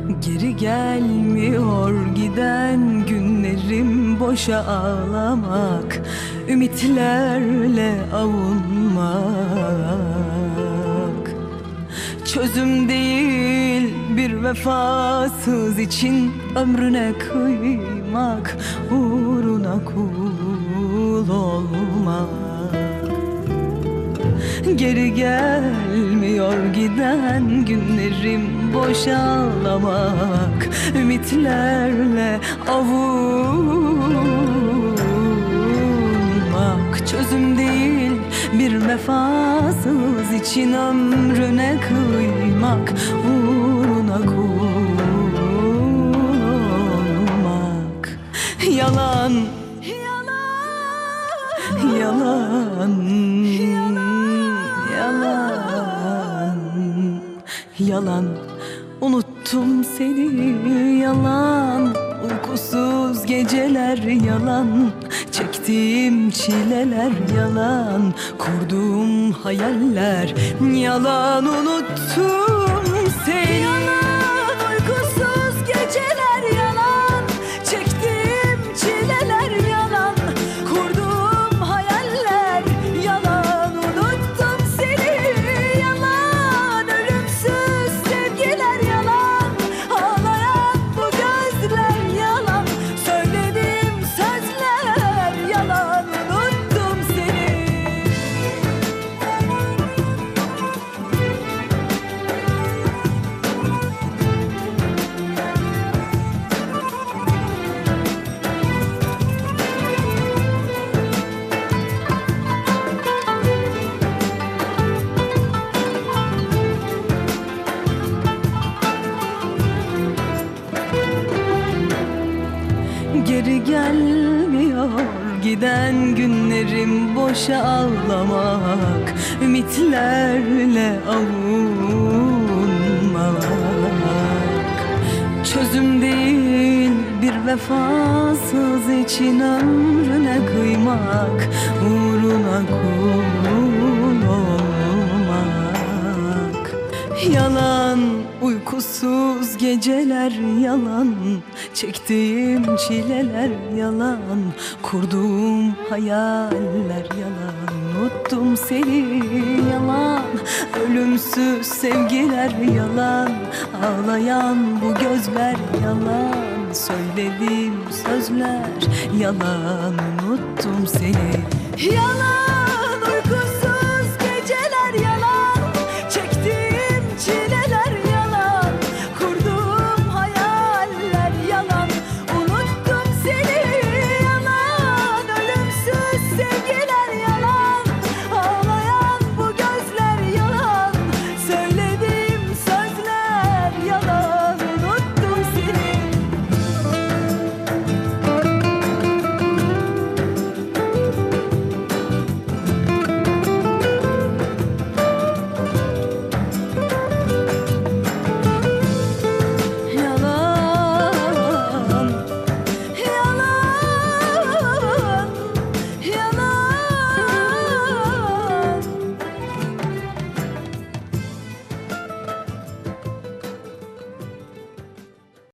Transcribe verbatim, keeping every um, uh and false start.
Geri gelmiyor giden günlerim, boşa ağlamak, ümitlerle avunmak. Çözüm değil bir vefasız için ömrüne kıymak, uğruna kul olmak. Geri gelmiyor giden günlerim, boşa ağlamak, ümitlerle avunmak. Çözüm değil bir vefasız için ömrüne kıymak, uğruna kul olmak. Yalan, yalan, yalan, yalan, yalan. Unuttum seni, yalan. Uykusuz geceler, yalan. Çektiğim çileler, yalan. Kurduğum hayaller, yalan. Unuttum seni, yalan. Uykusuz geceler, yalan. Çektiğim çileler, yalan. Kurduğum hayaller, yalan. Unuttum seni, yalan. Ölümsüz sevgiler, yalan. Ağlayan bu gözler, yalan. Söylediğim sözler, yalan. Unuttum seni. Geri gelmiyor giden günlerim, boşa ağlamak, ümitlerle avunmak. Çözüm değil bir vefasız için ömrüne kıymak, uğruna kul olmak. Yalan, uykusuz geceler, yalan. Çektiğim çileler, yalan. Kurduğum hayaller, yalan. Unuttum seni, yalan. Ölümsüz sevgiler, yalan. Ağlayan bu gözler, yalan. Söylediğim sözler, yalan. Unuttum seni, yalan.